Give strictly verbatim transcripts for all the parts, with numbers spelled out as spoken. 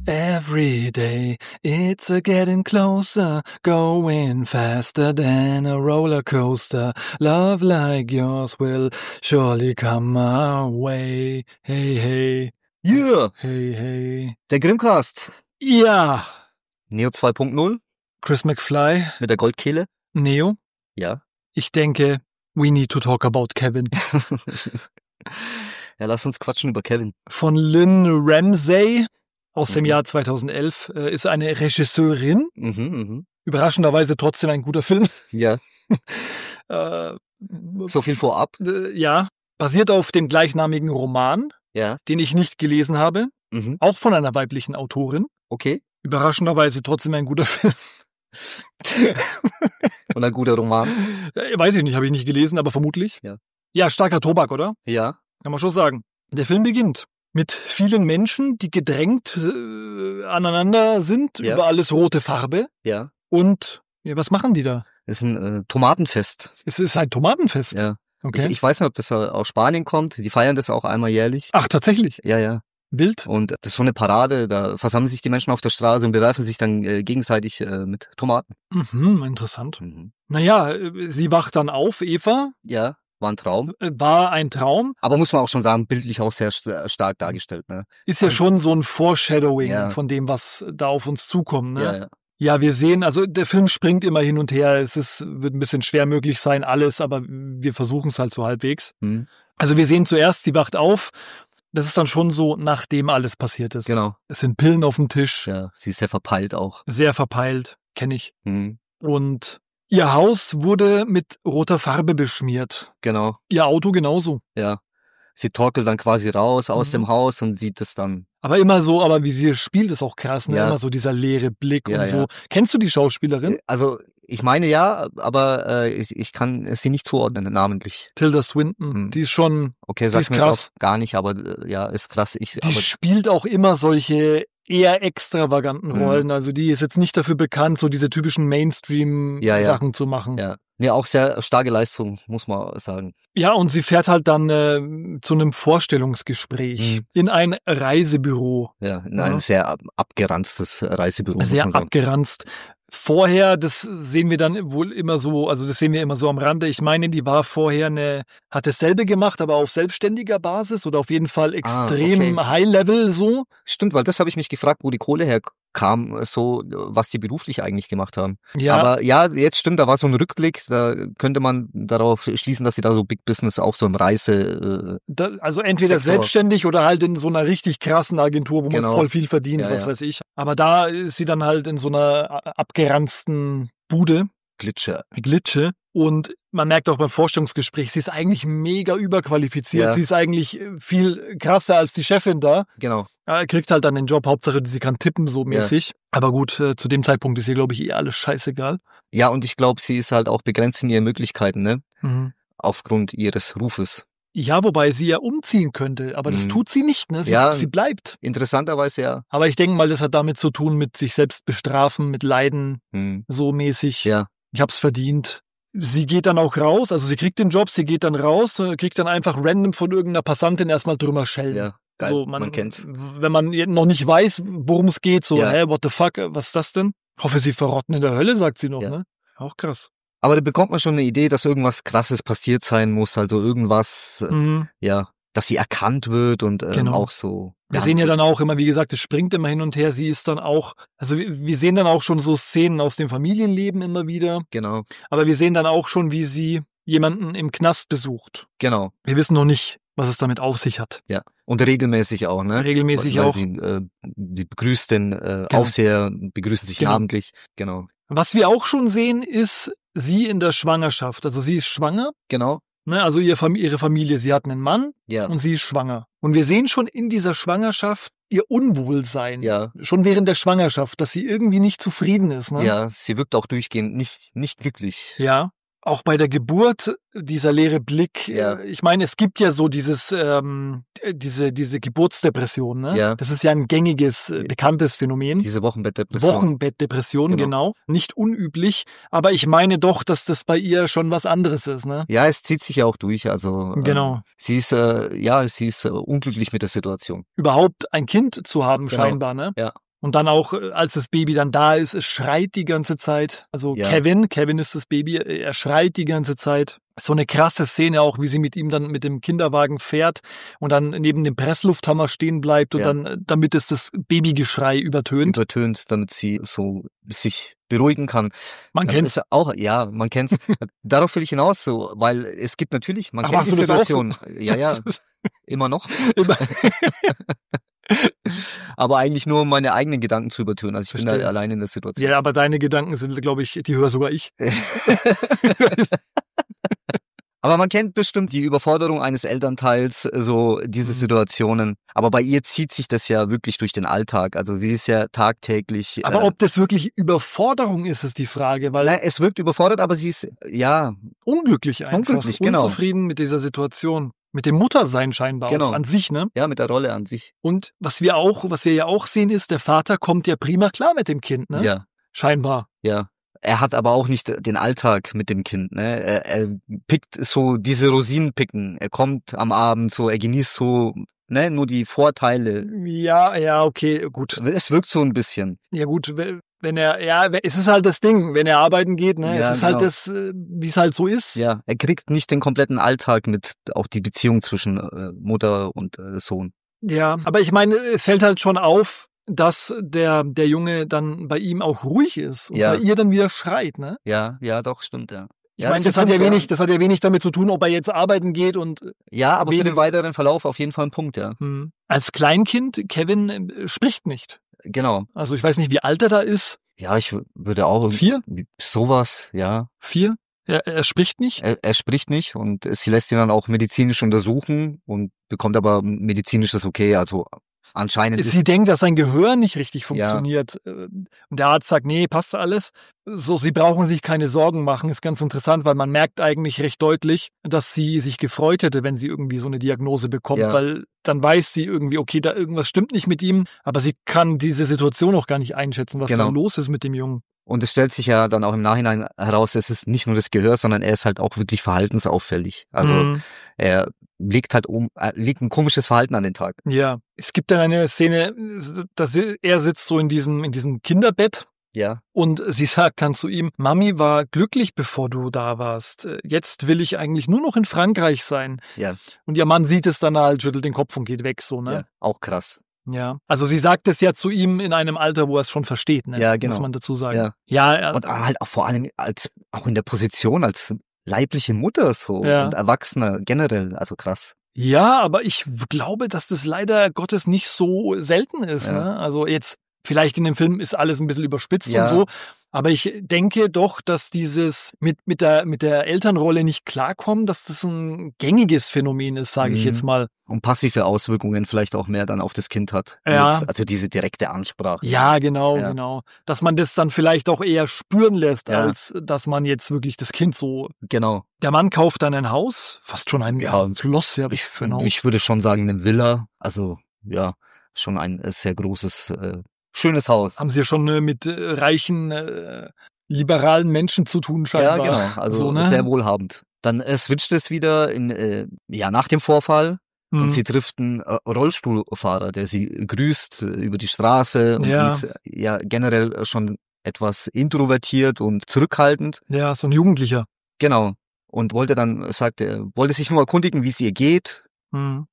Every day, it's a getting closer, going faster than a roller coaster. Love like yours will surely come our way. Hey, hey, Yeah, hey, hey. der Grimmcast. Ja, Neo zwei Punkt null Chris McFly, mit der Goldkehle. Neo. Ja. Ich denke, we need to talk about Kevin. Ja, lass uns quatschen über Kevin. Von Lynn Ramsey aus dem Mhm. Jahr zweitausendelf äh, ist eine Regisseurin. Mhm, mhm. Überraschenderweise trotzdem ein guter Film. Ja, Äh, so viel vorab. äh, ja, basiert auf dem gleichnamigen Roman, Ja, den ich nicht gelesen habe, mhm. auch von einer weiblichen Autorin. Okay. Überraschenderweise trotzdem ein guter Film. Und ein guter Roman. Äh, Weiß ich nicht, habe ich nicht gelesen, aber vermutlich. Ja. Ja, starker Tobak, oder? Ja, Kann man schon sagen. Der Film beginnt mit vielen Menschen, die gedrängt äh, aneinander sind, Ja. über alles rote Farbe. ja. Und ja, was machen die da? Das ist ein äh, Tomatenfest. Es ist ein Tomatenfest. Ja. Okay. Ich, ich weiß nicht, ob das äh, aus Spanien kommt. Die feiern das auch einmal jährlich. Ach, tatsächlich. Ja, ja. Wild. Und das ist so eine Parade. Da versammeln sich die Menschen auf der Straße und bewerfen sich dann äh, gegenseitig äh, mit Tomaten. Mhm, interessant. Mhm. Naja, äh, sie wacht dann auf, Eva. Ja, war ein Traum. Äh, War ein Traum. Aber muss man auch schon sagen, bildlich auch sehr st- stark dargestellt. Ne? Ist ja schon so ein Foreshadowing Ja. von dem, was da auf uns zukommt. Ne? Ja, ja. Ja, wir sehen, also der Film springt immer hin und her. Es ist, wird ein bisschen schwer möglich sein, alles, aber wir versuchen es halt so halbwegs. Mhm. Also wir sehen zuerst, sie wacht auf. Das ist dann schon so, nachdem alles passiert ist. Genau. Es sind Pillen auf dem Tisch, Ja, sie ist sehr verpeilt auch. sehr verpeilt, kenne ich. Mhm. Und ihr Haus wurde mit roter Farbe beschmiert. Genau. Ihr Auto genauso. Ja. Sie torkelt dann quasi raus aus Mhm. dem Haus und sieht es dann. Aber immer so, aber wie sie spielt, ist auch krass, ne? Ja. Immer so dieser leere Blick Ja, und so. ja. Kennst du die Schauspielerin? Also ich meine ja, aber äh, ich, ich kann sie nicht zuordnen, namentlich. Tilda Swinton. Mhm. Die ist schon, Okay, Die sag ist mir jetzt krass. auch gar nicht, aber äh, ja, ist krass. Ich, die aber, spielt auch immer solche eher extravaganten Mhm. Rollen. Also die ist jetzt nicht dafür bekannt, so diese typischen Mainstream-Sachen Ja, ja. zu machen. ja. Nee, auch sehr starke Leistung, muss man sagen. Ja, und sie fährt halt dann äh, zu einem Vorstellungsgespräch Mhm. in ein Reisebüro. Ja, in Ja. ein sehr ab- abgeranztes Reisebüro, muss Sehr man sagen. abgeranzt. Vorher, das sehen wir dann wohl immer so, also das sehen wir immer so am Rande. Ich meine, die war vorher eine, hat dasselbe gemacht, aber auf selbstständiger Basis oder auf jeden Fall extrem okay. High-Level so. Stimmt, weil das habe ich mich gefragt, wo die Kohle herkam, so was die beruflich eigentlich gemacht haben. Ja, Aber ja, jetzt stimmt, da war so ein Rückblick, da könnte man darauf schließen, dass sie da so Big Business auch so im Reise, äh, da, also entweder Sektor. selbstständig oder halt in so einer richtig krassen Agentur, wo man Genau. voll viel verdient, Ja, was ja. weiß ich. Aber da ist sie dann halt in so einer abgeranzten Bude, Glitscher. Glitsche. Und man merkt auch beim Vorstellungsgespräch, sie ist eigentlich mega überqualifiziert. Ja. Sie ist eigentlich viel krasser als die Chefin da. Genau. Er kriegt halt dann den Job, Hauptsache, sie kann tippen, so mäßig. Aber gut, äh, zu dem Zeitpunkt ist ihr, glaube ich, eh alles scheißegal. Ja, und ich glaube, sie ist halt auch begrenzt in ihren Möglichkeiten, ne? Mhm. Aufgrund ihres Rufes. Ja, wobei sie ja umziehen könnte, aber das Mhm. tut sie nicht, ne? Sie, Ja. sie bleibt. Interessanterweise ja. Aber ich denke mal, das hat damit zu tun, mit sich selbst bestrafen, mit Leiden, Hm. so mäßig. Ja. Ich hab's verdient. Sie geht dann auch raus, also sie kriegt den Job, sie geht dann raus, äh, kriegt dann einfach random von irgendeiner Passantin erstmal drüber schellen. Ja. Geil. So, man, kennt's. Wenn man noch nicht weiß, worum es geht, so, Ja. hä, what the fuck, was ist das denn? Hoffe, sie verrotten in der Hölle, sagt sie noch, Ja. ne? Auch krass. Aber da bekommt man schon eine Idee, dass irgendwas Krasses passiert sein muss, also irgendwas, äh, Mhm. ja, dass sie erkannt wird und ähm, Genau. auch so. Wir sehen ja dann auch immer, wie gesagt, es springt immer hin und her. Sie ist dann auch, also wir, wir sehen dann auch schon so Szenen aus dem Familienleben immer wieder. Genau, Aber wir sehen dann auch schon, wie sie jemanden im Knast besucht. genau, Wir wissen noch nicht, was es damit auf sich hat. ja. Und regelmäßig auch, ne? Regelmäßig weil, weil auch. Sie, äh, sie begrüßt den äh, Genau. Aufseher, begrüßen sich Genau. namentlich, genau, Was wir auch schon sehen, ist sie in der Schwangerschaft. Also sie ist schwanger, genau, ne? Also ihr Fam- ihre Familie, sie hat einen Mann ja, und sie ist schwanger. Und wir sehen schon in dieser Schwangerschaft ihr Unwohlsein. ja, Schon während der Schwangerschaft, dass sie irgendwie nicht zufrieden ist. Ne? ja, sie wirkt auch durchgehend nicht, nicht glücklich. Ja. Auch bei der Geburt, dieser leere Blick. Ja. äh, Ich meine, es gibt ja so dieses, ähm, diese, diese Geburtsdepression, ne? Ja. Das ist ja ein gängiges, äh, bekanntes Phänomen. Diese Wochenbettdepression. Wochenbettdepression, Genau. genau. Nicht unüblich, aber ich meine doch, dass das bei ihr schon was anderes ist, ne? Ja, es zieht sich ja auch durch, also äh, Genau. sie ist, äh, ja, sie ist äh, unglücklich mit der Situation. Überhaupt ein Kind zu haben, Genau. scheinbar, ne? Ja. Und dann auch, als das Baby dann da ist, es schreit die ganze Zeit. Also Ja. Kevin, Kevin ist das Baby, er schreit die ganze Zeit. So eine krasse Szene auch, wie sie mit ihm dann mit dem Kinderwagen fährt und dann neben dem Presslufthammer stehen bleibt und Ja. dann, damit es das Babygeschrei übertönt. Übertönt, damit sie so sich beruhigen kann. Man Dann kennt's. ist auch, ja, man kennt's. Darauf will ich hinaus, so, weil es gibt natürlich, man Ach, kennt machst die du das auch Situation. Ja, ja, immer noch. Immer- Aber eigentlich nur, um meine eigenen Gedanken zu übertönen. Also ich bin Verstehe. da allein in der Situation. Ja, aber deine Gedanken sind, glaube ich, die höre sogar ich. Aber man kennt bestimmt die Überforderung eines Elternteils, so diese Mhm. Situationen. Aber bei ihr zieht sich das ja wirklich durch den Alltag. Also sie ist ja tagtäglich. Aber äh, ob das wirklich Überforderung ist, ist die Frage, weil na, es wirkt überfordert, aber sie ist, ja, unglücklich einfach, Unglücklich, genau. unzufrieden mit dieser Situation, mit dem Muttersein scheinbar Genau. auch an sich, ne? ja, mit der Rolle an sich. Und was wir auch, was wir ja auch sehen, ist, der Vater kommt ja prima klar mit dem Kind, ne? Ja, Scheinbar. ja. Er hat aber auch nicht den Alltag mit dem Kind, ne? Er, er pickt so diese Rosinen picken. Er kommt am Abend so, er genießt so, ne, nur die Vorteile. Ja, ja, okay, gut. Es wirkt so ein bisschen. Ja gut, wenn er, ja, es ist halt das Ding, wenn er arbeiten geht, ne? Ja, es ist genau. halt das, wie es halt so ist. Ja, er kriegt nicht den kompletten Alltag mit, auch die Beziehung zwischen äh, Mutter und äh, Sohn. Ja, aber ich meine, es fällt halt schon auf, dass der der Junge dann bei ihm auch ruhig ist und Ja. bei ihr dann wieder schreit, ne? Ja, ja, doch, stimmt, ja. Ich Ja, meine, ist das ein hat ja Punkt, wenig, das hat ja wenig damit zu tun, ob er jetzt arbeiten geht und Ja, aber für wenig- den weiteren Verlauf auf jeden Fall ein Punkt, ja. hm. Als Kleinkind, Kevin äh, spricht nicht. Genau. Also ich weiß nicht, wie alt er da ist. Ja, ich w- würde auch irgendwie- Vier? sowas, ja. Vier? Er, er spricht nicht. Er, er spricht nicht und sie lässt ihn dann auch medizinisch untersuchen und bekommt aber medizinisches Okay, also anscheinend ist, Sie denkt, dass sein Gehör nicht richtig Ja. funktioniert. Äh, Und der Arzt sagt, nee, passt alles. So, sie brauchen sich keine Sorgen machen. Ist ganz interessant, weil man merkt eigentlich recht deutlich, dass sie sich gefreut hätte, wenn sie irgendwie so eine Diagnose bekommt, Ja. weil dann weiß sie irgendwie, okay, da irgendwas stimmt nicht mit ihm, aber sie kann diese Situation auch gar nicht einschätzen, was Genau. da los ist mit dem Jungen. und es stellt sich ja dann auch im Nachhinein heraus, es ist nicht nur das Gehör, sondern er ist halt auch wirklich verhaltensauffällig. Also Mhm. er legt halt um, er legt ein komisches Verhalten an den Tag. Ja, es gibt dann eine Szene, dass er sitzt so in diesem, in diesem Kinderbett. Ja, Und sie sagt dann zu ihm, Mami war glücklich, bevor du da warst. Jetzt will ich eigentlich nur noch in Frankreich sein. ja, Und ihr Mann sieht es dann halt, schüttelt den Kopf und geht weg, so, ja, ne? auch krass. Ja. Also sie sagt es ja zu ihm in einem Alter, wo er es schon versteht, ne? Ja, genau. Muss man dazu sagen. Ja. Ja, er, Und halt auch vor allem als, auch in der Position als leibliche Mutter so Ja. und Erwachsener generell, also krass. ja, aber ich glaube, dass das leider Gottes nicht so selten ist, Ja. ne? Also jetzt, vielleicht in dem Film ist alles ein bisschen überspitzt Ja. und so. Aber ich denke doch, dass dieses mit, mit der, mit der Elternrolle nicht klarkommen, dass das ein gängiges Phänomen ist, sage ich Mhm. jetzt mal. Und passive Auswirkungen vielleicht auch mehr dann auf das Kind hat. Ja. Jetzt, also diese direkte Ansprache. Ja, genau, Ja. genau. Dass man das dann vielleicht auch eher spüren lässt, Ja. als dass man jetzt wirklich das Kind so. Genau. Der Mann kauft dann ein Haus, fast schon ein Ja. Schloss, ja, Ich, für ein Haus. ich würde schon sagen, eine Villa. Also, ja, schon ein äh, sehr großes, äh, schönes Haus. Haben sie ja schon äh, mit äh, reichen, äh, liberalen Menschen zu tun, scheinbar. Ja, genau. Also so, ne? sehr wohlhabend. Dann äh, switcht es wieder in, äh, ja, nach dem Vorfall. Mhm. Und sie trifft einen äh, Rollstuhlfahrer, der sie grüßt äh, über die Straße. Und Ja. sie ist äh, ja generell schon etwas introvertiert und zurückhaltend. Ja, so ein Jugendlicher. Genau. Und wollte dann, sagte, er, wollte sich nur erkundigen, wie es ihr geht. Mhm.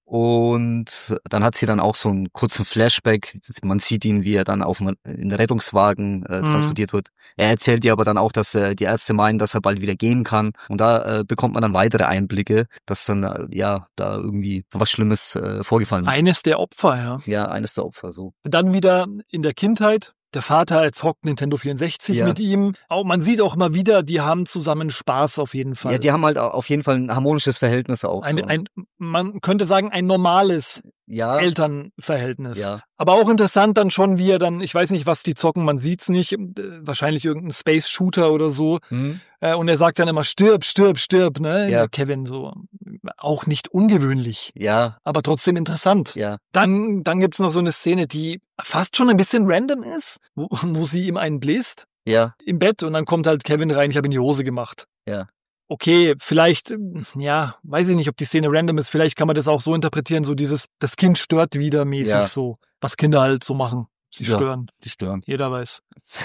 Und dann hat sie dann auch so einen kurzen Flashback. Man sieht ihn, wie er dann auf dem in den Rettungswagen äh, Mhm. transportiert wird. Er erzählt ihr aber dann auch, dass äh, die Ärzte meinen, dass er bald wieder gehen kann. Und da äh, bekommt man dann weitere Einblicke, dass dann äh, ja da irgendwie was Schlimmes äh, vorgefallen ist. Eines der Opfer, ja. Ja, eines der Opfer so. Dann wieder in der Kindheit. Der Vater zockt Nintendo vierundsechzig Ja. mit ihm. Auch, man sieht auch mal wieder, die haben zusammen Spaß auf jeden Fall. Ja, die haben halt auf jeden Fall ein harmonisches Verhältnis auch. ein, so. ein, man könnte sagen, ein normales ja, Elternverhältnis. ja, Aber auch interessant dann schon, wie er dann, ich weiß nicht, was die zocken, man sieht's nicht, äh, wahrscheinlich irgendein Space-Shooter oder so. hm? Äh, Und er sagt dann immer, stirb, stirb, stirb, ne? Ja. Kevin so. Auch nicht ungewöhnlich, ja, aber trotzdem interessant. ja, Dann, dann gibt's noch so eine Szene, die fast schon ein bisschen random ist, wo, wo sie ihm einen bläst ja, im Bett und dann kommt halt Kevin rein, ich habe in die Hose gemacht. ja. Okay, vielleicht, ja, weiß ich nicht, ob die Szene random ist, vielleicht kann man das auch so interpretieren, so dieses, das Kind stört wieder mäßig Ja. so, was Kinder halt so machen. Sie Ja. stören. Die stören. Jeder weiß.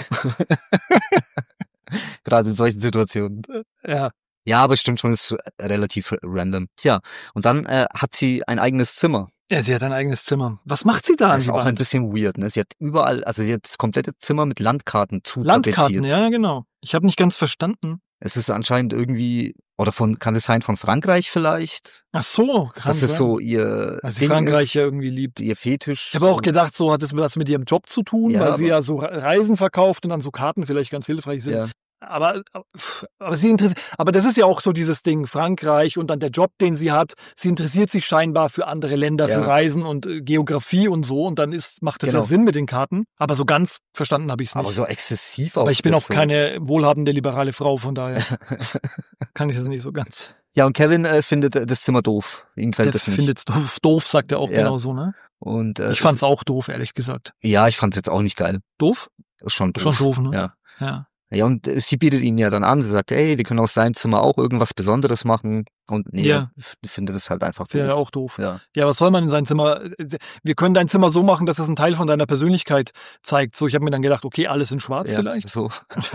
Gerade in solchen Situationen. Ja. Ja, aber stimmt schon, ist relativ random. Ja, und dann äh, hat sie ein eigenes Zimmer. Ja, sie hat ein eigenes Zimmer. Was macht sie da an Das ist die auch ein Wand? bisschen weird, ne? Sie hat überall, also sie hat das komplette Zimmer mit Landkarten Landkarten, zutapeziert. ja, genau. Ich habe nicht ganz verstanden. Es ist anscheinend irgendwie, oder von, kann es sein, von Frankreich vielleicht? Ach so, kann Das ist sein. so ihr Weil sie Ding Frankreich ist, ja irgendwie liebt. ihr Fetisch. Ich habe auch gedacht, so hat es was mit ihrem Job zu tun, Ja, weil sie aber- ja so Reisen verkauft und dann so Karten vielleicht ganz hilfreich sind. Ja, Aber, aber sie interessiert, aber das ist ja auch so dieses Ding, Frankreich und dann der Job, den sie hat. Sie interessiert sich scheinbar für andere Länder, Ja. für Reisen und äh, Geografie und so. Und dann ist, macht das Genau. ja Sinn mit den Karten. Aber so ganz verstanden habe ich es nicht. aber so exzessiv auch. Aber ich bin das auch so. keine wohlhabende liberale Frau, von daher kann ich das nicht so ganz. Ja, und Kevin äh, findet äh, das Zimmer doof. Ihm gefällt Der das nicht. findet es doof, doof, sagt er auch Ja. genau so, ne? Und, äh, Ich fand's auch doof, ehrlich gesagt. Ja, ich fand's jetzt auch nicht geil. Doof? Schon doof. Schon doof, ne? Ja. Ja. Ja, und äh, sie bietet ihm ja dann an, sie sagt, ey, wir können aus seinem Zimmer auch irgendwas Besonderes machen. Und nee, Ja. er f- findet es halt einfach Wäre ja doof. auch doof. Ja. Ja, was soll man in sein Zimmer? Wir können dein Zimmer so machen, dass es einen Teil von deiner Persönlichkeit zeigt. So, ich habe mir dann gedacht, okay, alles in Schwarz ja, vielleicht. so.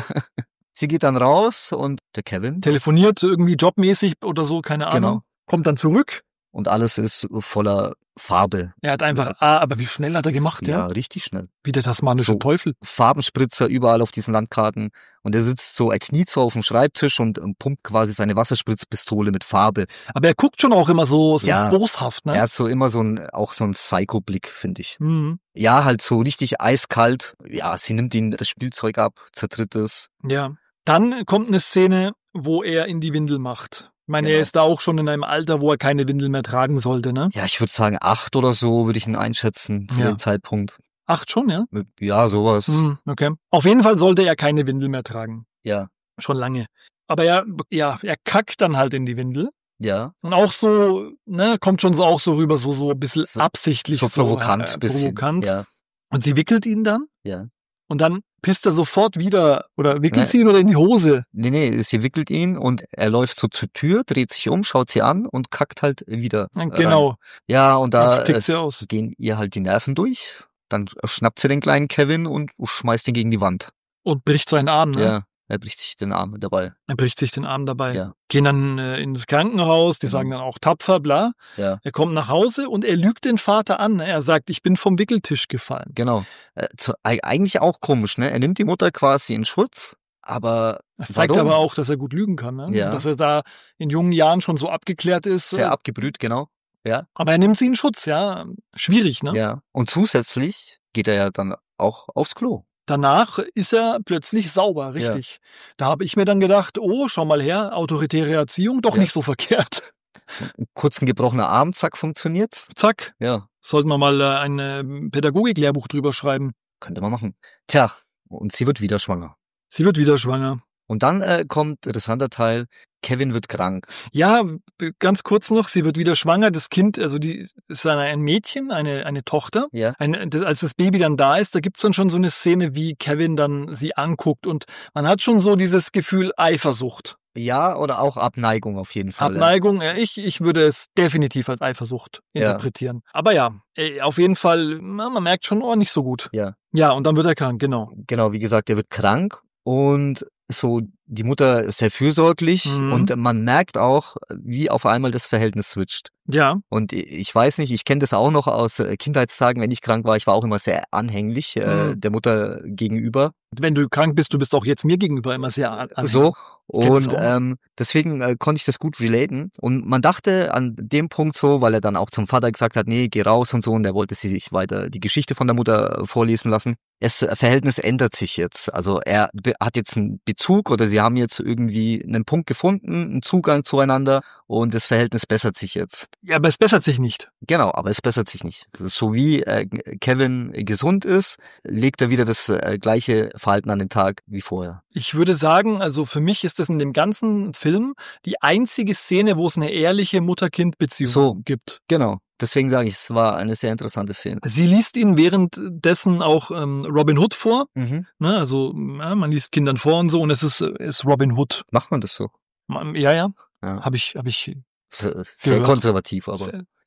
Sie geht dann raus und der Kevin Telefoniert irgendwie jobmäßig oder so, keine Ahnung. Genau. Kommt dann zurück. und alles ist voller Farbe. Er hat einfach, ah, aber wie schnell hat er gemacht, Ja, ja? richtig schnell. Wie der tasmanische So. Teufel. Farbenspritzer überall auf diesen Landkarten und er sitzt so, er kniet so auf dem Schreibtisch und, und pumpt quasi seine Wasserspritzpistole mit Farbe. Aber er guckt schon auch immer so, so Ja. boshaft, ne? Er hat so immer so ein, auch so ein Psycho-Blick, finde ich. Mhm. Ja, halt so richtig eiskalt. Ja, sie nimmt ihm das Spielzeug ab, zertritt es. Ja. Dann kommt eine Szene, wo er in die Windel macht. Ich meine, Genau. er ist da auch schon in einem Alter, wo er keine Windel mehr tragen sollte, ne? Ja, ich würde sagen acht oder so würde ich ihn einschätzen zu Ja. dem Zeitpunkt. Acht schon, ja? Ja, sowas. Mhm, okay. Auf jeden Fall sollte er keine Windel mehr tragen. Ja, Schon lange. Aber er, ja, er kackt dann halt in die Windel. ja. Und auch so, ne, kommt schon so auch so rüber, so, so ein bisschen So- absichtlich. So provokant, äh, bisschen. provokant. Ja, Und sie wickelt ihn dann. ja. Und dann pisst er sofort wieder, oder wickelt Ne. sie ihn oder in die Hose? Nee, nee, sie wickelt ihn und er läuft so zur Tür, dreht sich um, schaut sie an und kackt halt wieder. rein. Genau. Ja, und Da da tickt äh, sie aus. gehen ihr halt die Nerven durch. Dann schnappt sie den kleinen Kevin und schmeißt ihn gegen die Wand. Und bricht seinen Arm, ne? Ja, er bricht sich den Arm dabei. Er bricht sich den Arm dabei. Ja. Gehen dann äh, ins Krankenhaus, die Mhm. sagen dann auch tapfer, bla. Ja, Er kommt nach Hause und er lügt den Vater an. Er sagt, ich bin vom Wickeltisch gefallen. genau. Äh, zu, eig- eigentlich auch komisch, ne? Er nimmt die Mutter quasi in Schutz, aber Das zeigt warum? aber auch, dass er gut lügen kann, ne? Ja. Dass er da in jungen Jahren schon so abgeklärt ist. sehr äh, abgebrüht, genau. Ja, Aber er nimmt sie in Schutz, ja. Schwierig, ne? ja. Und zusätzlich geht er ja dann auch aufs Klo. Danach ist er plötzlich sauber, richtig. Da habe ich mir dann gedacht, oh, schau mal her, autoritäre Erziehung, doch Ja. nicht so verkehrt. Ein kurz ein gebrochener Arm, zack, funktioniert's. Zack, Ja, sollten wir mal äh, ein äh, Pädagogik-Lehrbuch drüber schreiben. könnte man machen. Tja, und sie wird wieder schwanger. Sie wird wieder schwanger. Und dann äh, kommt interessanter Teil, Kevin wird krank. Ja, b- ganz kurz noch, sie wird wieder schwanger. Das Kind, also die ist eine, ein Mädchen, eine, eine Tochter. Ja, Ein, das, als das Baby dann da ist, da gibt's dann schon so eine Szene, wie Kevin dann sie anguckt. Und man hat schon so dieses Gefühl Eifersucht. ja oder auch Abneigung auf jeden Fall. Abneigung, ja, ich, ich würde es definitiv als Eifersucht Ja. interpretieren. Aber ja, äh, auf jeden Fall, na, man merkt schon, oh, nicht so gut. Ja, Ja, und dann wird er krank, genau. genau, wie gesagt, er wird krank und so die Mutter ist sehr fürsorglich Mhm. und man merkt auch, wie auf einmal das Verhältnis switcht. Ja, Und ich weiß nicht, ich kenne das auch noch aus äh, Kindheitstagen, wenn ich krank war, ich war auch immer sehr anhänglich äh, Mhm. der Mutter gegenüber. wenn du krank bist, du bist auch jetzt mir gegenüber immer sehr an. an- So. Ich kenn das Und auch. ähm, deswegen äh, konnte ich das gut relaten. Und man dachte an dem Punkt so, weil er dann auch zum Vater gesagt hat, nee, geh raus und so, und er wollte sie sich weiter die Geschichte von der Mutter vorlesen lassen. Das Verhältnis ändert sich jetzt. Also er be- hat jetzt einen Bezug oder sie haben jetzt irgendwie einen Punkt gefunden, einen Zugang zueinander und das Verhältnis bessert sich jetzt. Ja, aber es bessert sich nicht. Genau, aber es bessert sich nicht. So wie äh, Kevin gesund ist, legt er wieder das äh, gleiche Verhalten an den Tag wie vorher. Ich würde sagen, also für mich ist das in dem ganzen Film die einzige Szene, wo es eine ehrliche Mutter-Kind-Beziehung So. gibt. Genau. Deswegen sage ich, es war eine sehr interessante Szene. Sie liest ihn währenddessen auch ähm, Robin Hood vor. Mhm. Ne? Also ja, man liest Kindern vor und so und es ist, ist Robin Hood. Macht man das so? Ma- Ja, ja, Ja. habe ich, habe ich Sehr, sehr Gehört. konservativ, aber. Sehr-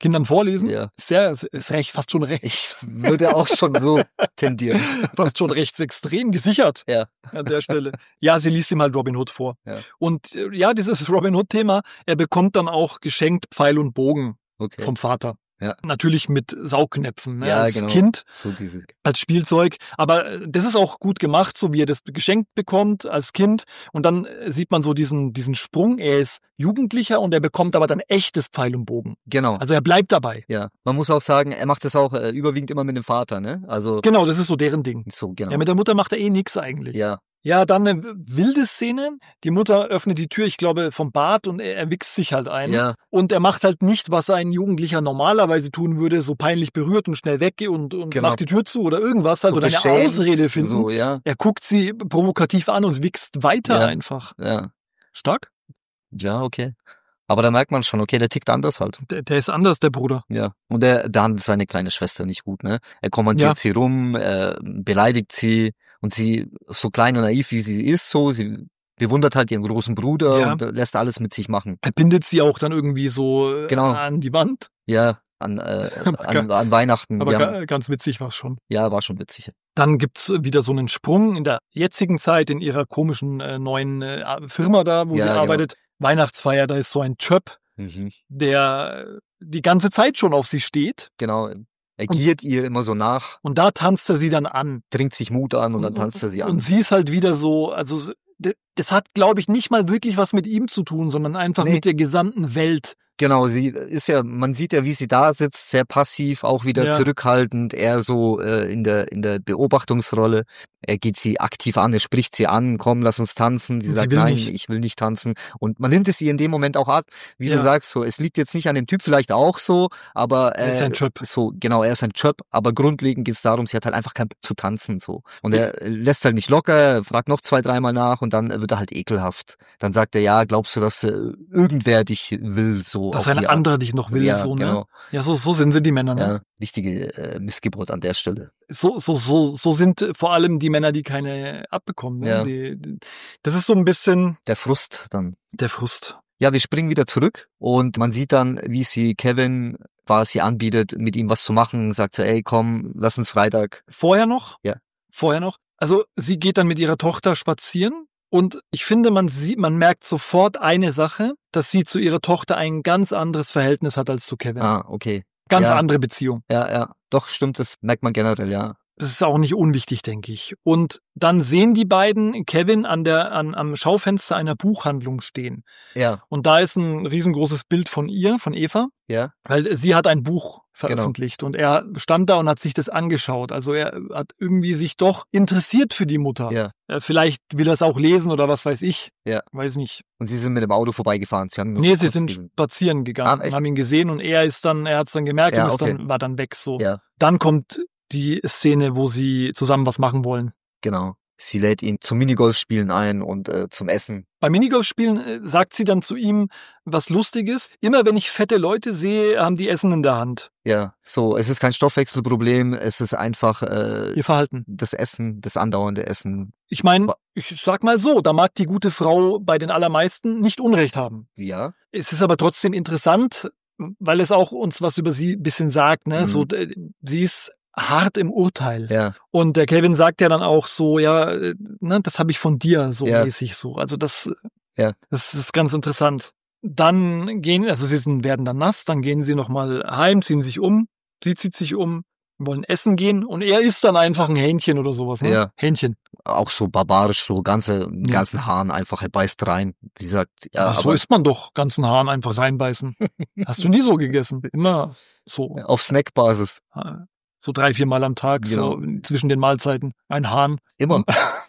Kindern vorlesen. Ja. Sehr, ist recht, fast schon rechts. Ich würde auch schon so tendieren. Fast schon rechtsextrem gesichert. Ja. An der Stelle. Ja, sie liest ihm halt Robin Hood vor. Ja. Und äh, ja, dieses Robin Hood-Thema, er bekommt dann auch geschenkt Pfeil und Bogen Okay. vom Vater. Ja. Natürlich mit Saugnäpfen, ne, Ja, als genau. Kind, So diese. als Spielzeug. Aber äh, das ist auch gut gemacht, so wie er das geschenkt bekommt als Kind. Und dann äh, sieht man so diesen, diesen Sprung. Er ist Jugendlicher und er bekommt aber dann echtes Pfeil und Bogen. Genau. Also er bleibt dabei. Ja. Man muss auch sagen, er macht das auch äh, überwiegend immer mit dem Vater, ne? Also Genau, das ist so deren Ding. so genau. Ja, mit der Mutter macht er eh nix eigentlich. Ja. Ja, dann eine wilde Szene. Die Mutter öffnet die Tür, ich glaube, vom Bad und er, er wichst sich halt ein. Ja. Und er macht halt nicht, was ein Jugendlicher normalerweise tun würde, so peinlich berührt und schnell weg und, und Genau. macht die Tür zu oder irgendwas halt So oder eine beschämt, Ausrede finden. So, ja. Er guckt sie provokativ an und wichst weiter Ja. einfach. Ja. Stark. Ja, okay. Aber da merkt man schon, okay, der tickt anders halt. Der, der ist anders, der Bruder. Ja. Und er behandelt seine kleine Schwester nicht gut, ne? Er kommandiert Ja. sie rum, er beleidigt sie und sie, so klein und naiv wie sie ist, so, sie bewundert halt ihren großen Bruder Ja. und lässt alles mit sich machen. Er bindet sie auch dann irgendwie so äh, Genau. an die Wand. Ja, an, äh, an, an Weihnachten. Aber Wir ga, haben, ganz witzig war's schon. ja, war schon witzig. Dann gibt's wieder so einen Sprung in der jetzigen Zeit in ihrer komischen äh, neuen äh, Firma da, wo Ja, sie genau. arbeitet. Weihnachtsfeier, da ist so ein Chöp, Mhm. der die ganze Zeit schon auf sie steht. Genau. Er giert ihr immer so nach, Und da tanzt er sie dann an. trinkt sich Mut an und dann tanzt er sie an. Und sie ist halt wieder so, also d- das hat, glaube ich, nicht mal wirklich was mit ihm zu tun, sondern einfach Nee. mit der gesamten Welt. Genau, sie ist ja, man sieht ja, wie sie da sitzt, sehr passiv, auch wieder Ja. zurückhaltend, eher so äh, in der in der Beobachtungsrolle. Er geht sie aktiv an, er spricht sie an, komm, lass uns tanzen. Sie Und sie sagt, will nein, nicht. ich will nicht tanzen. Und man nimmt es ihr in dem Moment auch ab, wie Ja. du sagst, so, es liegt jetzt nicht an dem Typ, vielleicht auch so, aber äh, Er ist ein Chöp. so, genau, er ist ein Chöp, aber grundlegend geht es darum, sie hat halt einfach kein Bock zu tanzen, so. Und er äh, lässt halt nicht locker, er fragt noch zwei, dreimal nach und dann äh, wird er halt ekelhaft. Dann sagt er, ja, glaubst du, dass äh, irgendwer dich will, so. Dass auf die ein Art? anderer dich noch will, Ja, so, ne? genau. Ja, so, so sind sie, die Männer, ne? Ja, richtige äh, Missgeburt an der Stelle. So, so, so, so sind vor allem die Männer, die keine abbekommen, ne? Ja. Die, die, das ist so ein bisschen Der Frust dann. der Frust. Ja, wir springen wieder zurück und man sieht dann, wie sie Kevin quasi anbietet, mit ihm was zu machen, sagt so, ey, komm, lass uns Freitag. Vorher noch? Ja. Vorher noch? Also, sie geht dann mit ihrer Tochter spazieren und ich finde, man sieht, man merkt sofort eine Sache, dass sie zu ihrer Tochter ein ganz anderes Verhältnis hat als zu Kevin. Ah, okay. Ganz ja. andere Beziehung. Ja, ja. Doch, stimmt, das merkt man generell, ja. Das ist auch nicht unwichtig, denke ich. Und dann sehen die beiden Kevin an der, an, am Schaufenster einer Buchhandlung stehen. Ja, Und da ist ein riesengroßes Bild von ihr, von Eva, ja, weil sie hat ein Buch Genau. veröffentlicht und er stand da und hat sich das angeschaut. Also er hat irgendwie sich doch interessiert für die Mutter. ja. Äh, Vielleicht will er es auch lesen oder was weiß ich. Ja. Weiß nicht. Und sie sind mit dem Auto vorbeigefahren. Sie haben nur Nee, so sie kurz sind diesen- spazieren gegangen Ah, echt? und haben ihn gesehen und er ist dann, er hat es dann gemerkt Ja, und ist okay. dann, war dann weg so. Ja, Dann kommt die Szene, wo sie zusammen was machen wollen. genau. Sie lädt ihn zum Minigolfspielen ein und äh, zum Essen. Beim Minigolfspielen äh, sagt sie dann zu ihm was Lustiges. Immer wenn ich fette Leute sehe, haben die Essen in der Hand. Ja, so, es ist kein Stoffwechselproblem, es ist einfach äh, Ihr Verhalten. das Essen, das andauernde Essen. Ich meine, ich sag mal so, da mag die gute Frau bei den allermeisten nicht Unrecht haben. Ja, Es ist aber trotzdem interessant, weil es auch uns was über sie ein bisschen sagt, ne? Mhm. So, d- sie ist hart im Urteil. ja, Und der Kevin sagt ja dann auch so, ja, äh, ne, das habe ich von dir so Ja. mäßig so. Also das, Ja. das ist ganz interessant. Dann gehen, also sie sind, werden dann nass, dann gehen sie nochmal heim, ziehen sich um, sie zieht sich um, wollen essen gehen und er isst dann einfach ein Hähnchen oder sowas, ne? Ja. Hähnchen. auch so barbarisch, so ganze, Ja. ganzen Haaren einfach, er beißt rein. Sie sagt, ja, Ach, so aber isst man doch, ganzen Haaren einfach reinbeißen. Hast du nie so gegessen? Immer so. auf Snackbasis. So drei, vier Mal am Tag, so zwischen den Mahlzeiten. Ein Hahn. Immer.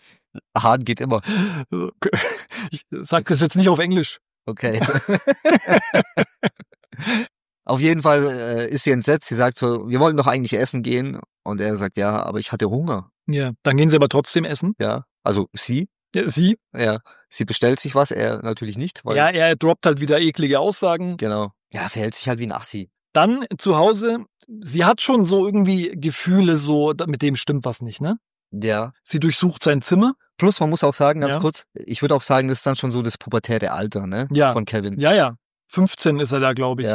Hahn geht immer. Ich sag das jetzt nicht auf Englisch. Okay. Auf jeden Fall äh, ist sie entsetzt. Sie sagt so, wir wollten doch eigentlich essen gehen. Und er sagt, ja, aber ich hatte Hunger. Ja, dann gehen sie aber trotzdem essen. Ja, also sie. Ja, sie. Ja, sie bestellt sich was, er natürlich nicht. Weil, Ja, er droppt halt wieder eklige Aussagen. Genau. Ja, verhält sich halt wie ein Assi. Dann zu Hause, sie hat schon so irgendwie Gefühle, so, mit dem stimmt was nicht, ne? Ja. Sie durchsucht sein Zimmer. Plus, man muss auch sagen, ganz Ja. kurz, ich würde auch sagen, das ist dann schon so das pubertäre Alter, ne? Ja. Von Kevin. Ja, ja. fünfzehn ist er da, glaube ich. Ja.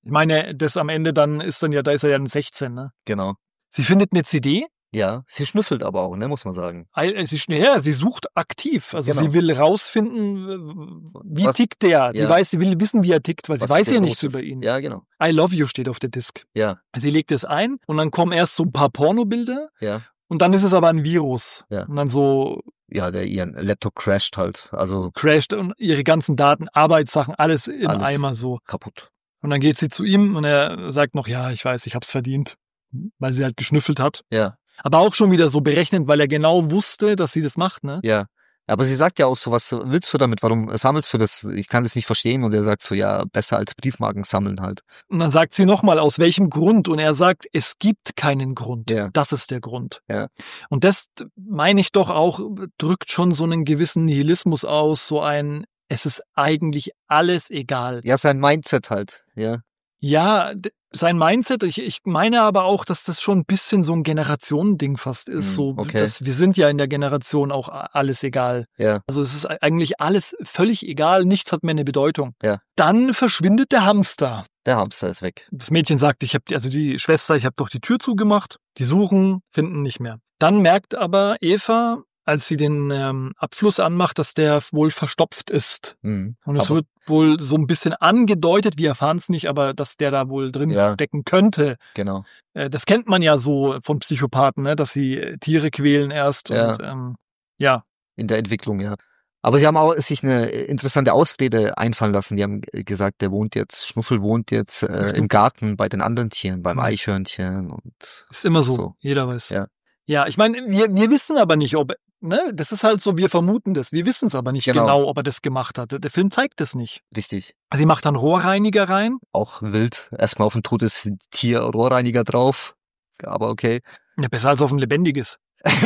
Ich meine, das am Ende dann ist dann ja, da ist er ja dann sechzehn, ne? Genau. Sie findet eine C D. Ja, sie schnüffelt aber auch, ne, muss man sagen. Sie, ja, sie sucht aktiv. Also Genau. sie will rausfinden, wie Was, tickt der. Die ja. weiß, sie will wissen, wie er tickt, weil sie Was weiß mit ja dem nichts los ist. über ihn. Ja, genau. I love you steht auf der Disk. Ja, Sie legt es ein und dann kommen erst so ein paar Pornobilder ja. und dann ist es aber ein Virus. Ja. Und dann so Ja, der ihren Laptop crasht halt, also crasht und ihre ganzen Daten, Arbeitssachen, alles im Alles. Eimer so. kaputt. Und dann geht sie zu ihm und er sagt noch, ja, ich weiß, ich hab's verdient, weil sie halt geschnüffelt hat. Ja, Aber auch schon wieder so berechnend, weil er genau wusste, dass sie das macht, ne? ja. Aber sie sagt ja auch so, was willst du damit? Warum sammelst du das? Ich kann das nicht verstehen. Und er sagt so, ja, besser als Briefmarken sammeln halt. Und dann sagt sie nochmal, aus welchem Grund? Und er sagt, es gibt keinen Grund. Ja. Das ist der Grund. Ja. Und das, meine ich doch auch, drückt schon so einen gewissen Nihilismus aus, so ein, es ist eigentlich alles egal. Ja, sein Mindset halt, ja. Ja, d- sein Mindset, ich, ich meine aber auch, dass das schon ein bisschen so ein Generationending fast ist. Hm, so, okay. dass wir sind ja in der Generation auch a- alles egal. Ja, Also es ist eigentlich alles völlig egal, nichts hat mehr eine Bedeutung. Ja. Dann verschwindet der Hamster. der Hamster ist weg. Das Mädchen sagt, ich habe also die Schwester, ich habe doch die Tür zugemacht. Die suchen, finden nicht mehr. Dann merkt aber Eva, als sie den ähm, Abfluss anmacht, dass der wohl verstopft ist. Mhm. Und es Aber- wird wohl so ein bisschen angedeutet, wir erfahren es nicht, aber dass der da wohl drin Ja. stecken könnte. Genau. Äh, das kennt man ja so von Psychopathen, ne? Dass sie äh, Tiere quälen erst. Ja. Und ähm, ja, In der Entwicklung, ja. Aber sie haben auch sich eine interessante Ausrede einfallen lassen. Die haben gesagt, der wohnt jetzt, Schnuffel wohnt jetzt äh, Schnuffel. im Garten bei den anderen Tieren, beim Mhm. Eichhörnchen und ist immer so. So. Jeder weiß. Ja. Ja, ich meine, wir, wir wissen aber nicht, ob, ne, das ist halt so, wir vermuten das. Wir wissen es aber nicht genau. Genau. ob er das gemacht hat. Der Film zeigt es nicht. richtig. Sie macht dann Rohrreiniger rein. Auch wild. Erstmal auf ein totes Tier Rohrreiniger drauf. Aber okay. Ja, besser als auf ein lebendiges.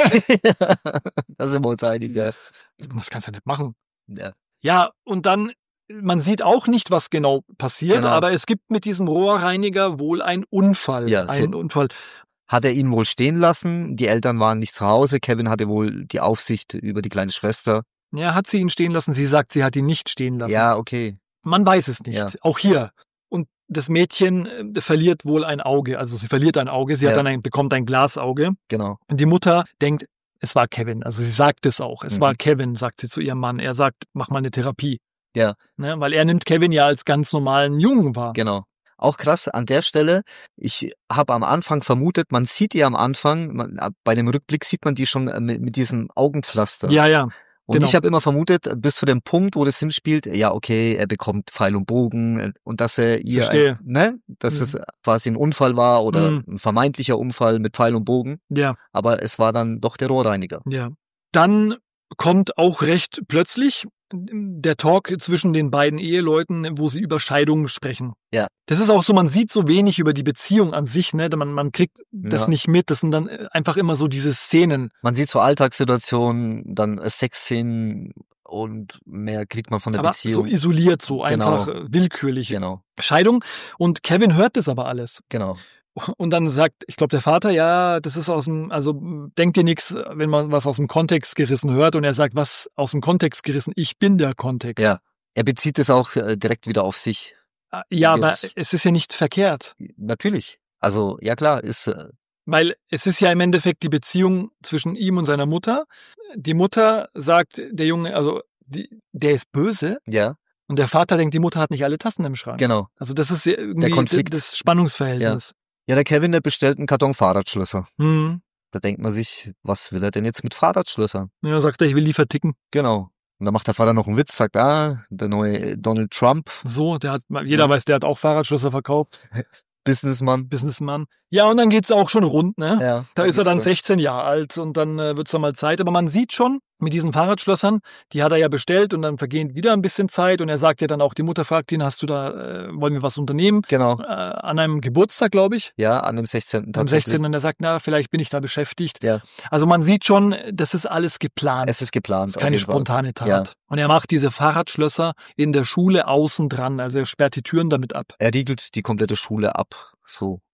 Da sind wir uns einig, ja. Das kannst du nicht machen. Ja. Ja, und dann, man sieht auch nicht, was genau passiert, Genau. aber es gibt mit diesem Rohrreiniger wohl einen Unfall. Ja, einen sie- Unfall. Hat er ihn wohl stehen lassen. Die Eltern waren nicht zu Hause. Kevin hatte wohl die Aufsicht über die kleine Schwester. Ja, hat sie ihn stehen lassen? Sie sagt, sie hat ihn nicht stehen lassen. Ja, okay. Man weiß es nicht. Ja. Auch hier. Und das Mädchen äh, verliert wohl ein Auge. Also sie verliert ein Auge. Sie hat Ja. dann ein, bekommt ein Glasauge. Genau. Und die Mutter denkt, es war Kevin. Also sie sagt es auch. Es Mhm. war Kevin, sagt sie zu ihrem Mann. Er sagt, mach mal eine Therapie. Ja. Ne? Weil er nimmt Kevin ja als ganz normalen Jungen wahr. Genau. Auch krass an der Stelle, ich habe am Anfang vermutet, man sieht die am Anfang, man, bei dem Rückblick sieht man die schon äh, mit, mit diesem Augenpflaster. Ja, ja. und genau. ich habe immer vermutet, bis zu dem Punkt, wo das hinspielt, ja okay, er bekommt Pfeil und Bogen äh, und dass er ihr, Verstehe. ne, dass Mhm. es quasi ein Unfall war oder Mhm. ein vermeintlicher Unfall mit Pfeil und Bogen, Ja, aber es war dann doch der Rohrreiniger. ja. Dann kommt auch recht plötzlich der Talk zwischen den beiden Eheleuten, wo sie über Scheidungen sprechen. Ja. Das ist auch so, man sieht so wenig über die Beziehung an sich, ne? Man, man kriegt das Ja. nicht mit. Das sind dann einfach immer so diese Szenen. Man sieht so Alltagssituationen, dann äh, Sexszenen und mehr kriegt man von der Aber Beziehung. so isoliert, so Genau. einfach äh, willkürlich. Genau, Scheidung. Und Kevin hört das aber alles. genau. Und dann sagt, ich glaube, der Vater, ja, das ist aus dem, also denkt dir nichts, wenn man was aus dem Kontext gerissen hört. Und er sagt, was aus dem Kontext gerissen? Ich bin der Kontext. Ja. Er bezieht es auch äh, direkt wieder auf sich. Ja, aber Jetzt- es ist ja nicht verkehrt. Natürlich. Also, ja klar, ist, äh, Weil es ist ja im Endeffekt die Beziehung zwischen ihm und seiner Mutter. Die Mutter sagt, der Junge, also die, der ist böse. ja, Und der Vater denkt, die Mutter hat nicht alle Tassen im Schrank. genau. Also das ist ja irgendwie Konflikt. das Spannungsverhältnis. Ja, der Kevin, der bestellt einen Karton Fahrradschlösser. Hm. Da denkt man sich, was will er denn jetzt mit Fahrradschlössern? Ja, sagt er, ich will die verticken. Genau. Und dann macht der Vater noch einen Witz, sagt, ah, der neue Donald Trump, So, der hat, jeder Ja. weiß, der hat auch Fahrradschlösser verkauft. Businessman. Businessman. Ja, und dann geht's auch schon rund, ne? Ja, Da ist er dann geht's sechzehn Jahre alt und dann äh, wird's dann mal Zeit. Aber man sieht schon, mit diesen Fahrradschlössern, die hat er ja bestellt und dann vergeht wieder ein bisschen Zeit und er sagt ja dann auch, die Mutter fragt ihn, hast du da, äh, wollen wir was unternehmen? Genau. Äh, an einem Geburtstag, glaube ich. Ja, an dem sechzehnten Am tatsächlich. sechzehnten und er sagt, na, vielleicht bin ich da beschäftigt. Ja. Also man sieht schon, das ist alles geplant. Es ist geplant. Das ist auf keine jeden Fall. spontane Tat. Ja. Und er macht diese Fahrradschlösser in der Schule außen dran. Also er sperrt die Türen damit ab. Er riegelt die komplette Schule ab. So.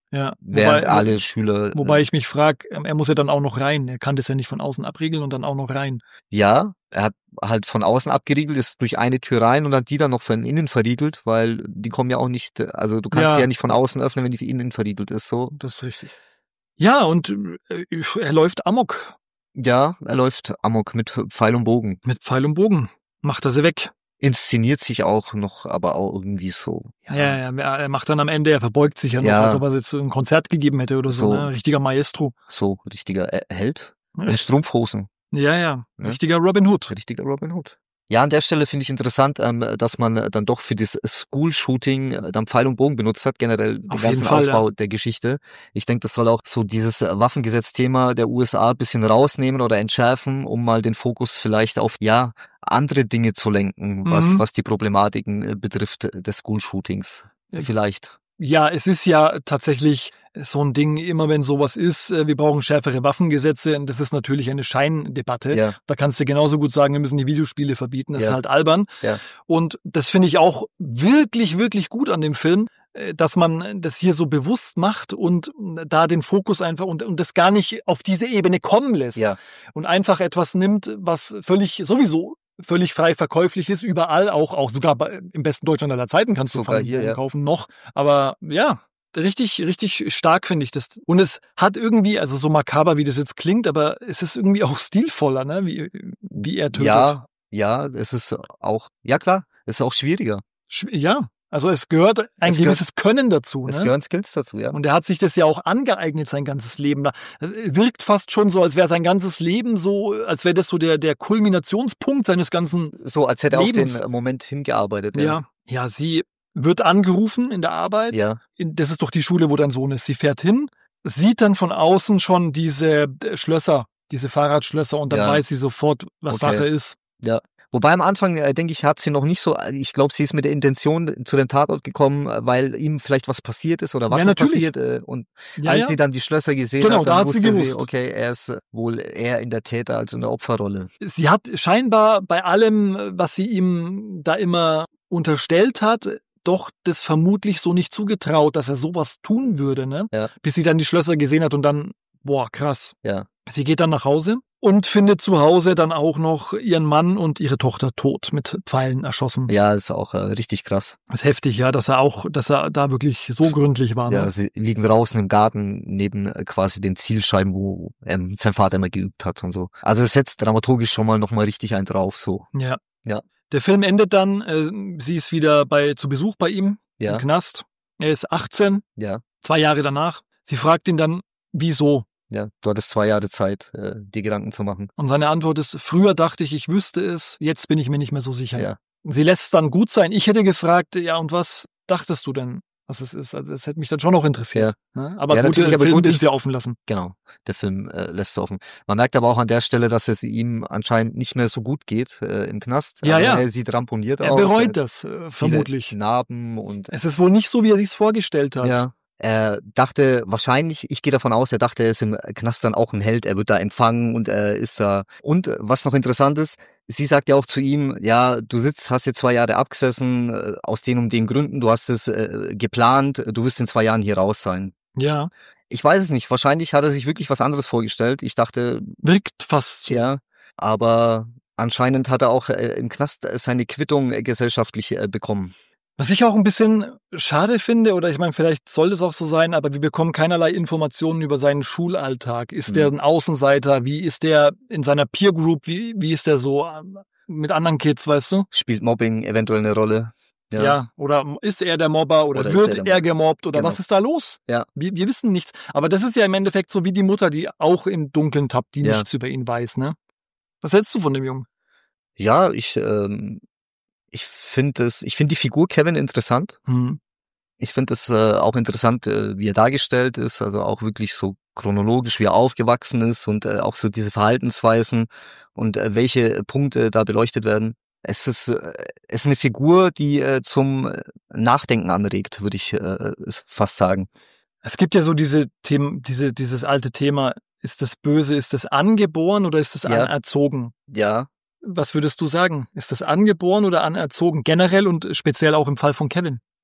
Ja. während Wobei, alle Schüler... wobei ich mich frage, er muss ja dann auch noch rein. Er kann das ja nicht von außen abriegeln und dann auch noch rein. Ja, er hat halt von außen abgeriegelt, ist durch eine Tür rein und hat die dann noch von innen verriegelt, weil die kommen ja auch nicht, also du kannst Ja. sie ja nicht von außen öffnen, wenn die von innen verriegelt ist, so. Das ist richtig. Ja, und äh, er läuft Amok Ja, er läuft Amok mit Pfeil und Bogen. mit Pfeil und Bogen. Macht er sie weg. Inszeniert sich auch noch, aber auch irgendwie so. Ja, ja, ja, er macht dann am Ende, er verbeugt sich ja noch, Ja. als ob er jetzt so ein Konzert gegeben hätte oder so, So. ne? Richtiger Maestro. So richtiger äh, Held. Ja. In Strumpfhosen. Ja, ja, Ne? richtiger Robin Hood. Richtiger Robin Hood. Ja, an der Stelle finde ich interessant, ähm, dass man äh, dann doch für das School-Shooting äh, dann Pfeil und Bogen benutzt hat, generell den Auf ganzen jeden Fall, Aufbau der Geschichte. Ich denke, das soll auch so dieses äh, Waffengesetz-Thema der U S A ein bisschen rausnehmen oder entschärfen, um mal den Fokus vielleicht auf, ja, andere Dinge zu lenken, was, Mhm. was die Problematiken äh, betrifft äh, des School-Shootings. Ja. Vielleicht. Ja, es ist ja tatsächlich so ein Ding, immer wenn sowas ist, äh, wir brauchen schärfere Waffengesetze, und das ist natürlich eine Scheindebatte. Ja, Da kannst du genauso gut sagen, wir müssen die Videospiele verbieten, das Ja. ist halt albern. ja, Und das finde ich auch wirklich, wirklich gut an dem Film, äh, dass man das hier so bewusst macht und da den Fokus einfach und, und das gar nicht auf diese Ebene kommen lässt. ja, Und einfach etwas nimmt, was völlig sowieso völlig frei verkäuflich ist, überall, auch auch sogar bei, im besten Deutschland aller Zeiten kannst du Sogar Pfeil und hier, Bogen ja. kaufen noch. Aber ja, richtig, richtig stark finde ich das. Und es hat irgendwie, also so makaber, wie das jetzt klingt, aber es ist irgendwie auch stilvoller, ne? Wie, wie er tötet. ja, ja, es ist auch, ja klar, es ist auch schwieriger. Sch- Ja, also es gehört ein Es gewisses Können dazu, Es ne? gehören Skills dazu, ja. Und er hat sich das ja auch angeeignet, sein ganzes Leben. Da wirkt fast schon so, als wäre sein ganzes Leben so, als wäre das so der, der Kulminationspunkt seines ganzen So, als hätte er auf Lebens. den Moment hingearbeitet. Ja, ja, sie wird angerufen in der Arbeit. Ja, In- Das ist doch die Schule, wo dein Sohn ist. Sie fährt hin, sieht dann von außen schon diese äh, Schlösser, diese Fahrradschlösser und dann Ja. weiß sie sofort, was Okay. Sache ist. ja. Wobei am Anfang, äh, denke ich, hat sie noch nicht so, ich glaube, sie ist mit der Intention zu dem Tatort gekommen, äh, weil ihm vielleicht was passiert ist oder was Ja, ist natürlich. passiert. Äh, und Ja, als ja. sie dann die Schlösser gesehen Genau, hat, da dann hat sie wusste sie, gewusst. okay, er ist äh, wohl eher in der Täter- als in der Opferrolle. Sie hat scheinbar bei allem, was sie ihm da immer unterstellt hat, doch das vermutlich so nicht zugetraut, dass er sowas tun würde, ne? Ja. Bis sie dann die Schlösser gesehen hat und dann, boah, krass. Ja, Sie geht dann nach Hause und findet zu Hause dann auch noch ihren Mann und ihre Tochter tot, mit Pfeilen erschossen. ja, ist auch äh, richtig krass. Das ist heftig, ja, dass er auch, dass er da wirklich so gründlich war. Ja, Ne? sie liegen draußen im Garten neben äh, quasi den Zielscheiben, wo ähm, sein Vater immer geübt hat und so. Also es setzt dramaturgisch schon mal nochmal richtig einen drauf, so. Ja. Ja. Der Film endet dann, äh, sie ist wieder bei zu Besuch bei ihm Ja, im Knast. Er ist achtzehn, ja, zwei Jahre danach. Sie fragt ihn dann, wieso? ja. Du hattest zwei Jahre Zeit, äh, dir Gedanken zu machen. Und seine Antwort ist, früher dachte ich, ich wüsste es, jetzt bin ich mir nicht mehr so sicher. Ja. Sie lässt es dann gut sein. Ich hätte gefragt, ja, und was dachtest du denn, was es ist? Also das hätte mich dann schon noch interessiert. Ne? Aber Ja, gut, natürlich, der aber Film gut, will ich- es ja offen lassen. Genau, der Film äh, lässt es offen. Man merkt aber auch an der Stelle, dass es ihm anscheinend nicht mehr so gut geht äh, im Knast. Ja, also ja. Er sieht ramponiert Er aus. bereut äh, das, äh, viele vermutlich. Narben und Es ist wohl nicht so, wie er sich's vorgestellt hat. ja. Er dachte wahrscheinlich, ich gehe davon aus, er dachte, er ist im Knast dann auch ein Held, er wird da empfangen und er ist da. Und äh, was noch interessant ist, sie sagt ja auch zu ihm, ja, du sitzt, hast jetzt zwei Jahre abgesessen, äh, aus den und den Gründen, du hast es äh, geplant, du wirst in zwei Jahren hier raus sein. Ja, Ich weiß es nicht, wahrscheinlich hat er sich wirklich was anderes vorgestellt. Ich dachte, wirkt fast so. ja, aber anscheinend hat er auch äh, im Knast seine Quittung äh, gesellschaftlich äh, bekommen. Was ich auch ein bisschen schade finde, oder ich meine, vielleicht soll das auch so sein, aber wir bekommen keinerlei Informationen über seinen Schulalltag. Ist Mhm. der ein Außenseiter? Wie ist der in seiner Peer Group? Wie, wie ist der so ähm, mit anderen Kids, weißt du? Spielt Mobbing eventuell eine Rolle? Ja. Oder ist er der Mobber oder, Oder ist wird er der er gemobbt oder Genau. was ist da los? Ja. Wir, wir wissen nichts. Aber das ist ja im Endeffekt so wie die Mutter, die auch im Dunkeln tappt, die Ja. nichts über ihn weiß, ne? Was hältst du von dem Jungen? Ja, ich, ähm, ich finde es, ich finde die Figur Kevin interessant. Hm. Ich finde es äh, auch interessant, äh, wie er dargestellt ist, also auch wirklich so chronologisch, wie er aufgewachsen ist und äh, auch so diese Verhaltensweisen und äh, welche Punkte da beleuchtet werden. Es ist, äh, es ist eine Figur, die äh, zum äh, Nachdenken anregt, würde ich äh, es fast sagen. Es gibt ja so diese Themen, diese, dieses alte Thema, ist das böse, ist das angeboren oder ist das Ja. anerzogen? Ja, Was würdest du sagen? Ist das angeboren oder anerzogen? Generell und speziell auch im Fall von Kevin.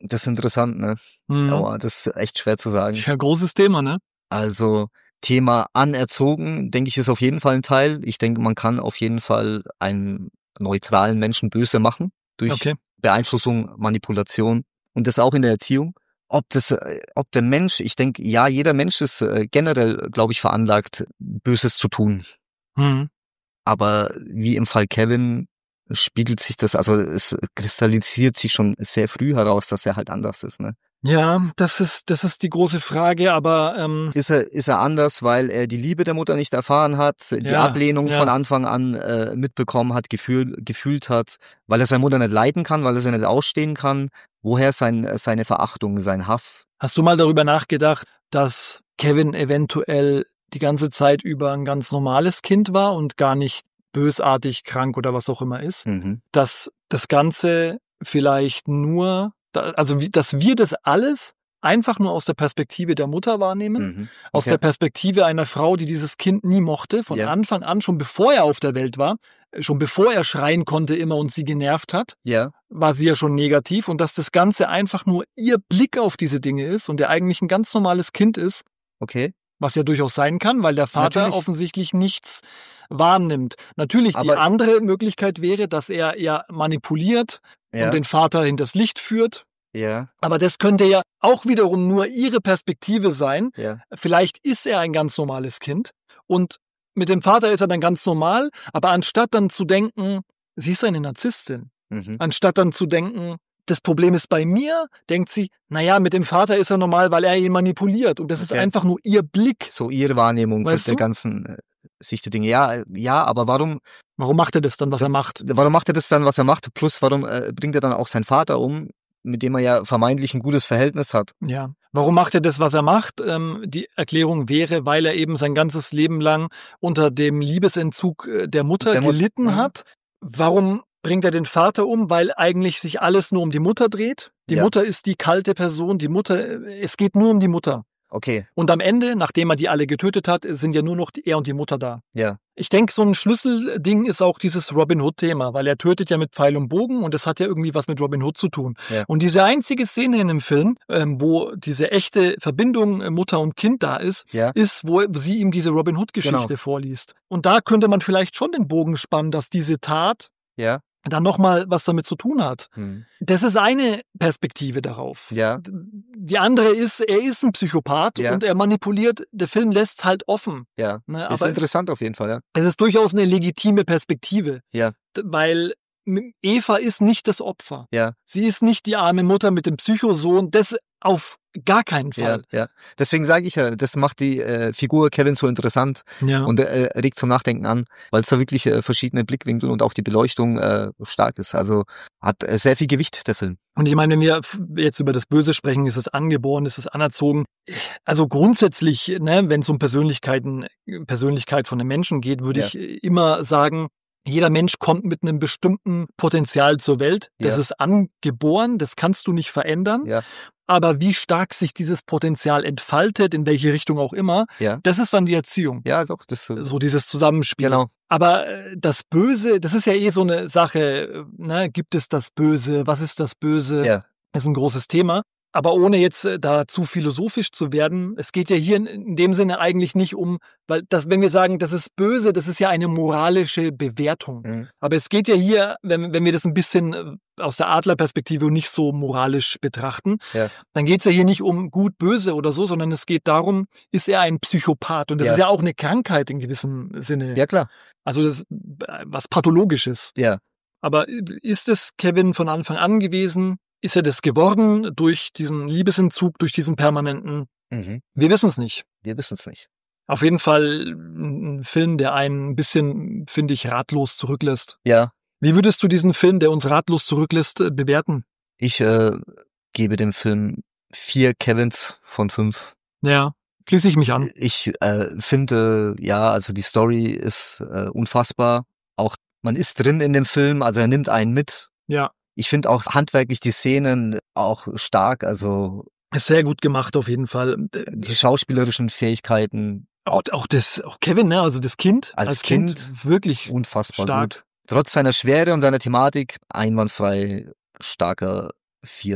Das ist interessant, ne? Mhm. Aber das ist echt schwer zu sagen. Ja, großes Thema, ne? Also Thema anerzogen, denke ich, ist auf jeden Fall ein Teil. Ich denke, man kann auf jeden Fall einen neutralen Menschen böse machen durch Okay. Beeinflussung, Manipulation und das auch in der Erziehung. Ob das, äh, ob der Mensch, ich denke, ja, jeder Mensch ist äh, generell, glaube ich, veranlagt, Böses zu tun. Mhm. Aber wie im Fall Kevin spiegelt sich das, also es kristallisiert sich schon sehr früh heraus, dass er halt anders ist, ne? Ja, das ist, das ist die große Frage, aber ähm, Ist er, ist er anders, weil er die Liebe der Mutter nicht erfahren hat, die Ja, Ablehnung ja. von Anfang an äh, mitbekommen hat, gefühl, gefühlt hat, weil er seine Mutter nicht leiden kann, weil er sie nicht ausstehen kann? Woher sein, seine Verachtung, sein Hass? hast du mal darüber nachgedacht, dass Kevin eventuell die ganze Zeit über ein ganz normales Kind war und gar nicht bösartig, krank oder was auch immer ist? Mhm. Dass das Ganze vielleicht nur, da- also wie, dass wir das alles einfach nur aus der Perspektive der Mutter wahrnehmen, Mhm. aus Okay. der Perspektive einer Frau, die dieses Kind nie mochte, von Ja. Anfang an, schon bevor er auf der Welt war, schon bevor er schreien konnte immer und sie genervt hat, Ja, war sie ja schon negativ, und dass das Ganze einfach nur ihr Blick auf diese Dinge ist und der eigentlich ein ganz normales Kind ist, okay. was ja durchaus sein kann, weil der Vater Natürlich. offensichtlich nichts wahrnimmt. Natürlich, die Aber- andere Möglichkeit wäre, dass er eher manipuliert Ja, und den Vater hinters Licht führt. ja, Aber das könnte ja auch wiederum nur ihre Perspektive sein. ja. Vielleicht ist er ein ganz normales Kind und mit dem Vater ist er dann ganz normal, aber anstatt dann zu denken, sie ist eine Narzisstin, Mhm. anstatt dann zu denken, das Problem ist bei mir, denkt sie, naja, mit dem Vater ist er normal, weil er ihn manipuliert. Und das ist Okay. einfach nur ihr Blick. So ihre Wahrnehmung Weißt der du? ganzen äh, Sicht der Dinge. Ja, äh, ja, aber warum, Warum macht er das dann, was er macht? warum macht er das dann, was er macht? Plus, warum äh, bringt er dann auch seinen Vater um, mit dem er ja vermeintlich ein gutes Verhältnis hat? Ja. Warum macht er das, was er macht? Ähm, die Erklärung wäre, weil er eben sein ganzes Leben lang unter dem Liebesentzug äh, der Mutter Der Mut- gelitten Mhm. hat. Warum bringt er den Vater um? Weil eigentlich sich alles nur um die Mutter dreht. Die Ja. Mutter ist die kalte Person. Die Mutter, äh, es geht nur um die Mutter. Okay, Und am Ende, nachdem er die alle getötet hat, sind ja nur noch die, er und die Mutter da. ja, Ich denke, so ein Schlüsselding ist auch dieses Robin Hood-Thema, weil er tötet ja mit Pfeil und Bogen und das hat ja irgendwie was mit Robin Hood zu tun. Ja. Und diese einzige Szene in dem Film, ähm, wo diese echte Verbindung äh, Mutter und Kind da ist, ja, ist, wo sie ihm diese Robin Hood-Geschichte Genau. vorliest. Und da könnte man vielleicht schon den Bogen spannen, dass diese Tat ja, dann nochmal was damit zu tun hat. hm. Das ist eine Perspektive darauf. ja, Die andere ist, er ist ein Psychopath Ja. und er manipuliert. Der Film lässt es halt offen. ja. Ne? Ist Aber interessant auf jeden Fall, ja. es ist durchaus eine legitime Perspektive. Ja. D- Weil Eva ist nicht das Opfer. Ja, Sie ist nicht die arme Mutter mit dem Psychosohn. Das auf gar keinen ja, Fall. ja. Deswegen sage ich ja, das macht die äh, Figur Kevin so interessant Ja. und äh, regt zum Nachdenken an, weil es da wirklich äh, verschiedene Blickwinkel und auch die Beleuchtung äh, stark ist. Also hat äh, sehr viel Gewicht, der Film. Und ich meine, wenn wir f- jetzt über das Böse sprechen, ist es angeboren, ist es anerzogen. Also grundsätzlich, ne, wenn es um Persönlichkeiten, Persönlichkeit von einem Menschen geht, würde Ja. ich immer sagen, jeder Mensch kommt mit einem bestimmten Potenzial zur Welt. Das Ja. ist angeboren, das kannst du nicht verändern. Ja, Aber wie stark sich dieses Potenzial entfaltet, in welche Richtung auch immer, ja, das ist dann die Erziehung. ja, doch, das so. So dieses Zusammenspiel. Genau. Aber äh, das Böse, das ist ja eh so eine Sache, äh, ne? Gibt es das Böse? Was ist das Böse? Ja, Ist ein großes Thema. Aber ohne jetzt äh, da zu philosophisch zu werden, es geht ja hier in, in dem Sinne eigentlich nicht um, weil das, wenn wir sagen, das ist böse, das ist ja eine moralische Bewertung. mhm. Aber es geht ja hier, wenn, wenn wir das ein bisschen äh, aus der Adlerperspektive und nicht so moralisch betrachten, Ja. dann geht es ja hier nicht um gut, böse oder so, sondern es geht darum, ist er ein Psychopath? Und das Ja. ist ja auch eine Krankheit in gewissem Sinne. Ja, klar. Also das ist äh, was Pathologisches. Ja, Aber ist es Kevin von Anfang an gewesen? Ist er das geworden durch diesen Liebesentzug, durch diesen permanenten? mhm. Wir wissen es nicht. Wir wissen es nicht. Auf jeden Fall ein Film, der einen ein bisschen, finde ich, ratlos zurücklässt. Ja, Wie würdest du diesen Film, der uns ratlos zurücklässt, äh, bewerten? ich äh, gebe dem Film vier Kevins von fünf. Ja, schließe ich mich an. Ich äh, finde, ja, also die Story ist äh, unfassbar. Auch man ist drin in dem Film, also er nimmt einen mit. Ja, Ich finde auch handwerklich die Szenen auch stark, also ist sehr gut gemacht auf jeden Fall. die schauspielerischen Fähigkeiten Auch, auch das, auch Kevin, ne, also das Kind Als Kind wirklich unfassbar stark. gut. Trotz seiner Schwere und seiner Thematik einwandfrei starker Vierer.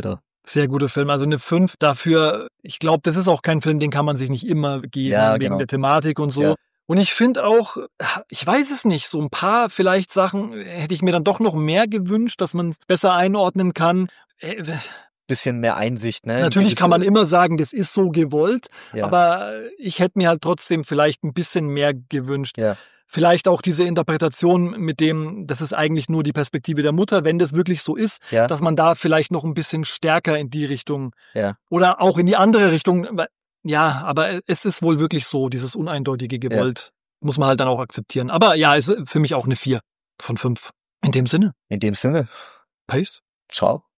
Sehr guter Film. Also eine fünf dafür, ich glaube, das ist auch kein Film, den kann man sich nicht immer geben, Ja, wegen genau. der Thematik und so. Ja. Und ich finde auch, ich weiß es nicht, so ein paar vielleicht Sachen hätte ich mir dann doch noch mehr gewünscht, dass man es besser einordnen kann. Äh, Bisschen mehr Einsicht, ne? Natürlich Gewisse- kann man immer sagen, das ist so gewollt, Ja. aber ich hätte mir halt trotzdem vielleicht ein bisschen mehr gewünscht. Ja. Vielleicht auch diese Interpretation mit dem, das ist eigentlich nur die Perspektive der Mutter, wenn das wirklich so ist, Ja. dass man da vielleicht noch ein bisschen stärker in die Richtung Ja. oder auch in die andere Richtung. Ja, aber es ist wohl wirklich so, dieses uneindeutige gewollt. Muss man halt dann auch akzeptieren. Aber ja, ist für mich auch eine vier von fünf. In dem Sinne. In dem Sinne. Peace. Ciao.